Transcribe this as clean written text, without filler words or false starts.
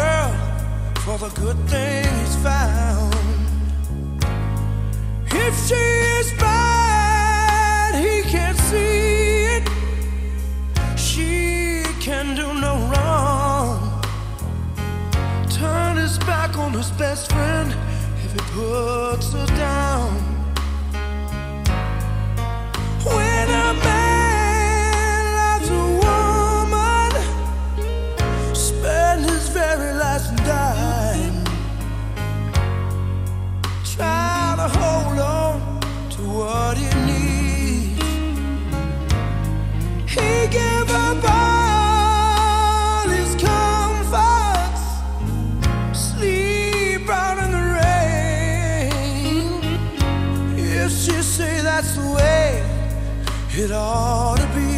world for the good thing he's found. If she is bad, he can't see it. She can do no wrong. Turn his back on his best friend if he puts her down. When a man loves a woman, spend his very last dime, try to hold on to what he needs. He gave up all his comforts, sleep out in the rain. If she say that's the way it ought to be,